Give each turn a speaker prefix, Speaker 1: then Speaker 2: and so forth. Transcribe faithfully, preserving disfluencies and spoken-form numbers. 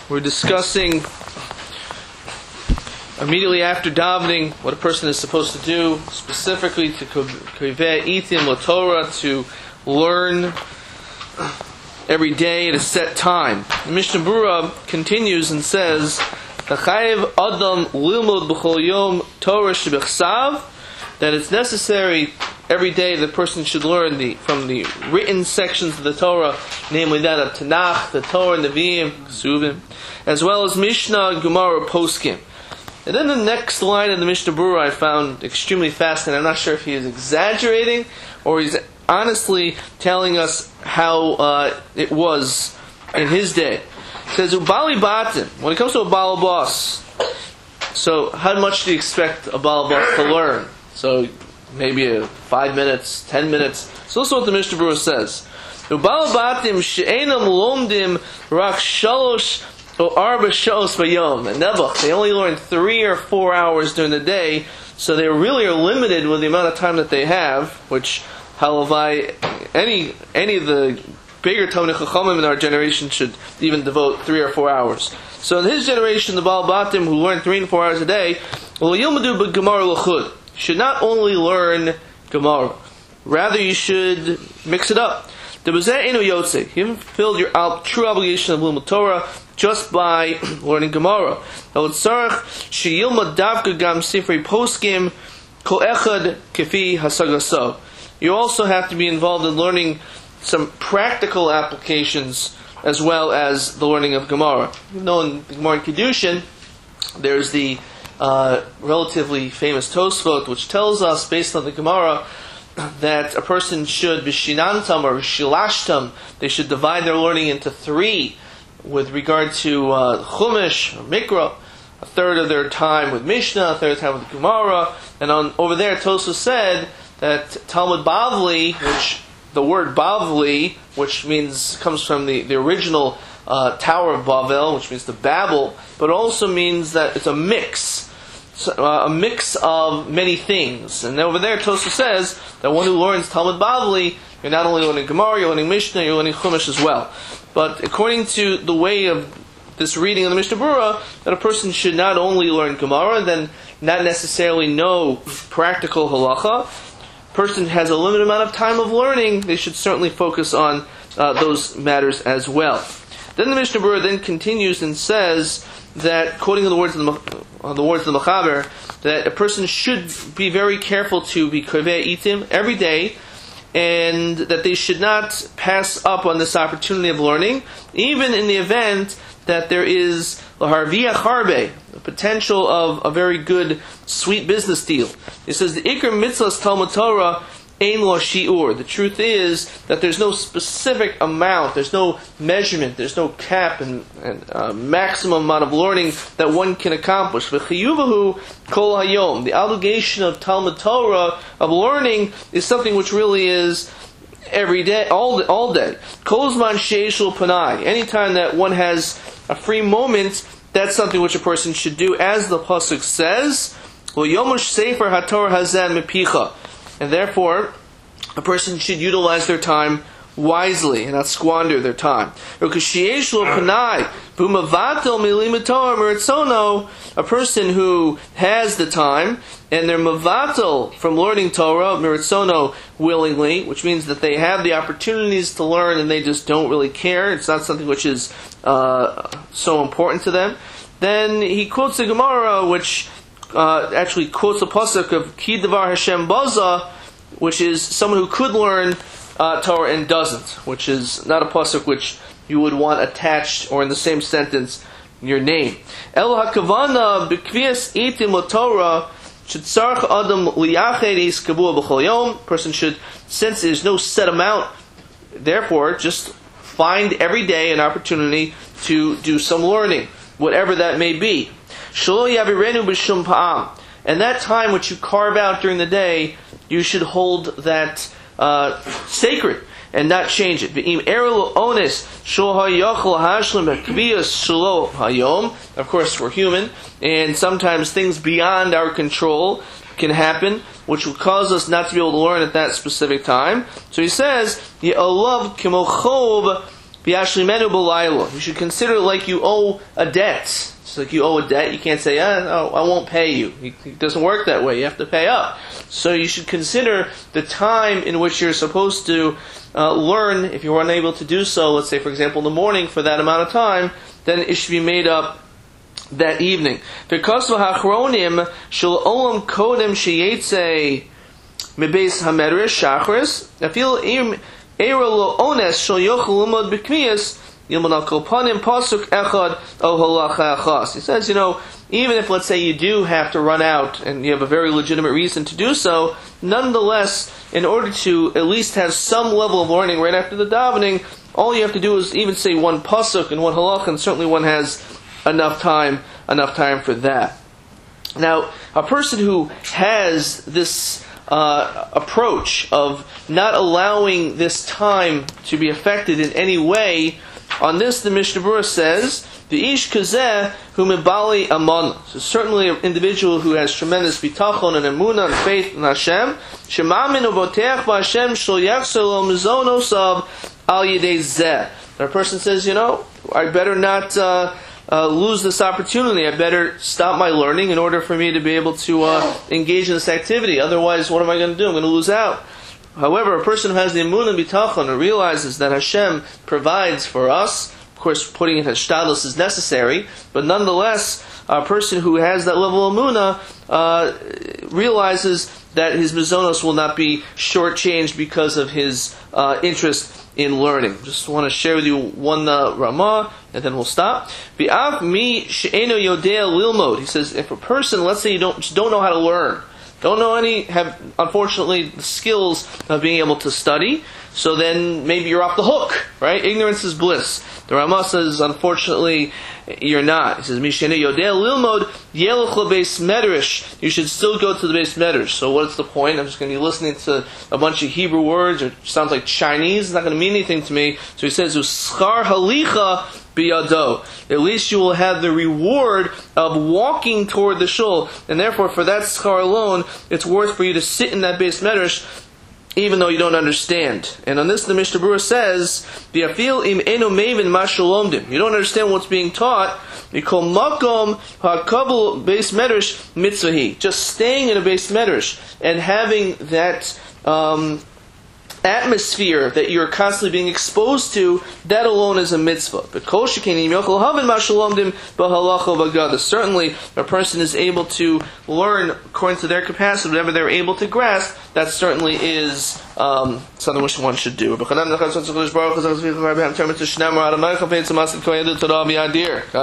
Speaker 1: we're discussing immediately after davening what a person is supposed to do, specifically to kiveh itim l'Torah, to learn every day at a set time. The Mishnah Berurah continues and says, "Chayev adam lilmod b'chol yom Torah shebechsav," that it's necessary every day the person should learn the from the written sections of the Torah, namely that of Tanakh, the Torah, Nevi'im, Kesuvim, as well as Mishnah, Gemara, Poskim. And then the next line of the Mishnah Berurah I found extremely fascinating. I'm not sure if he is exaggerating or he's honestly telling us how uh, it was in his day. It says, Ubali Batin, when it comes to a Baal Boss, so how much do you expect a Baal Boss to learn? So maybe a five minutes, ten minutes. So this is what the Mishnah Berurah says. Ubali Batim she'enam lomdim rak shalosh or arba shos v'yom. And Nebuch, they only learn three or four hours during the day, so they really are limited with the amount of time that they have, which halavai, any any of the bigger Talmidei Chachamim in our generation should even devote three or four hours. So in his generation, the Baal Batim, who learn three and four hours a day, well, yilmadu b'gemara l'chud, should not only learn Gemara, rather you should mix it up. The B'zeh enu yotze, you haven't fulfilled your true obligation of Limud Torah just by learning Gemara. You also have to be involved in learning some practical applications as well as the learning of Gemara. You know, in the Gemara in Kiddushin, there's the uh, relatively famous Tosfot, which tells us, based on the Gemara, that a person should bishinantam or shilashtam, they should divide their learning into three with regard to uh, Chumash or Mikra, a third of their time with Mishnah, a third of their time with Gemara, and on over there Tosfos said that Talmud Bavli, which the word Bavli, which means comes from the, the original uh, Tower of Babel, which means the Babel, but also means that it's a mix. So, uh, a mix of many things. And over there, Tosfos says that one who learns Talmud Bavli, you're not only learning Gemara, you're learning Mishnah, you're learning Chumash as well. But according to the way of this reading of the Mishnah Berurah, that a person should not only learn Gemara, then not necessarily know practical halacha. A person has a limited amount of time of learning, they should certainly focus on uh, those matters as well. Then the Mishnah Berurah then continues and says that, quoting the words of the, uh, the words of the Mechaber, that a person should be very careful to be kiveh itim every day, and that they should not pass up on this opportunity of learning, even in the event that there is laharviyah harbe, the potential of a very good, sweet business deal. It says the ikar mitzvahs Talmud Torah ein lo shi'ur. The truth is that there's no specific amount, there's no measurement, there's no cap and, and uh, maximum amount of learning that one can accomplish. V'chiyuvahu kol hayom. The obligation of Talmud Torah, of learning, is something which really is every day, all day. All day. Kol zman she'eshul panai. Anytime that one has a free moment, that's something which a person should do, as the pasuk says, "Lo yomush sefer haTorah hazeh mipicha." And therefore, a person should utilize their time wisely and not squander their time. A person who has the time and they're mavatel from learning Torah, miritzono, willingly, which means that they have the opportunities to learn and they just don't really care, it's not something which is uh, so important to them, then he quotes the Gemara, which Uh, actually quotes the pasuk of Ki Davar Hashem Baza, which is someone who could learn uh, Torah and doesn't, which is not a pasuk which you would want attached or in the same sentence your name. El hakavana b'kvias itim l'Torah shetzarch adam liyached is kabua b'chol yom. Person should, since there's no set amount, therefore just find every day an opportunity to do some learning, whatever that may be. And that time which you carve out during the day, you should hold that uh, sacred and not change it. Of course, we're human, and sometimes things beyond our control can happen, which will cause us not to be able to learn at that specific time. So he says, Biashlimenu b'laylo. You should consider it like you owe a debt. It's like you owe a debt. You can't say, ah, no, I won't pay you. It doesn't work that way. You have to pay up. So you should consider the time in which you're supposed to uh, learn. If you're unable to do so, let's say, for example, in the morning for that amount of time, then it should be made up that evening. Because ha'achronim shel olam kodem sheyetze mebeis hamedrash shachris afil era lo ones shel yochel lumod b'kmiyas yilmod al kol panim pasuk echad o halacha achas. He says, you know, even if, let's say, you do have to run out and you have a very legitimate reason to do so, nonetheless, in order to at least have some level of learning right after the davening, all you have to do is even say one pasuk and one halacha, and certainly one has enough time, enough time for that. Now, a person who has this uh, approach of not allowing this time to be affected in any way, on this the Mishnah Berurah says, the ish kazeh hu mibali amon. So certainly an individual who has tremendous bitachon and emunah and faith in Hashem, shemamin uboteach b'Hashem shel yachzor lo mizonosav al yedei zeh. A person says, you know, I better not uh, uh, lose this opportunity. I better stop my learning in order for me to be able to uh, engage in this activity. Otherwise, what am I going to do? I'm going to lose out. However, a person who has the emunah and bitachon and realizes that Hashem provides for us, of course, putting in hashtadlus is necessary, but nonetheless, a person who has that level of emunah uh, realizes that his mizonos will not be shortchanged because of his uh, interest in learning. Just want to share with you one uh, Ramah, and then we'll stop. Bi'af mi she'eno yodea lilmod. He says, if a person, let's say you don't just don't know how to learn, don't know any, have unfortunately the skills of being able to study, so then maybe you're off the hook, right? Ignorance is bliss. The Ramah says, unfortunately, you're not. He says, Mishene Yodea Lilmod Yelech LeBeis Medrash. You should still go to the Beis Medrash. So what's the point? I'm just going to be listening to a bunch of Hebrew words, or it sounds like Chinese. It's not going to mean anything to me. So he says, Uschar Halicha Biyado. At least you will have the reward of walking toward the shul, and therefore for that schar alone, it's worth for you to sit in that Beis Medrash, even though you don't understand. And on this, the Mishnah Berurah says, "V'afil im eno mevin ma shalomdim." You don't understand what's being taught. You call makom hakabel Beis Medrash mitzvahi. Just staying in a Beis Medrash and having that um, atmosphere that you're constantly being exposed to, that alone is a mitzvah. But kol shekenim yochel havin ma shalomdim b'halacha v'agada. Certainly, a person is able to learn according to their capacity, whatever they're able to grasp. That certainly is um, something which one should do.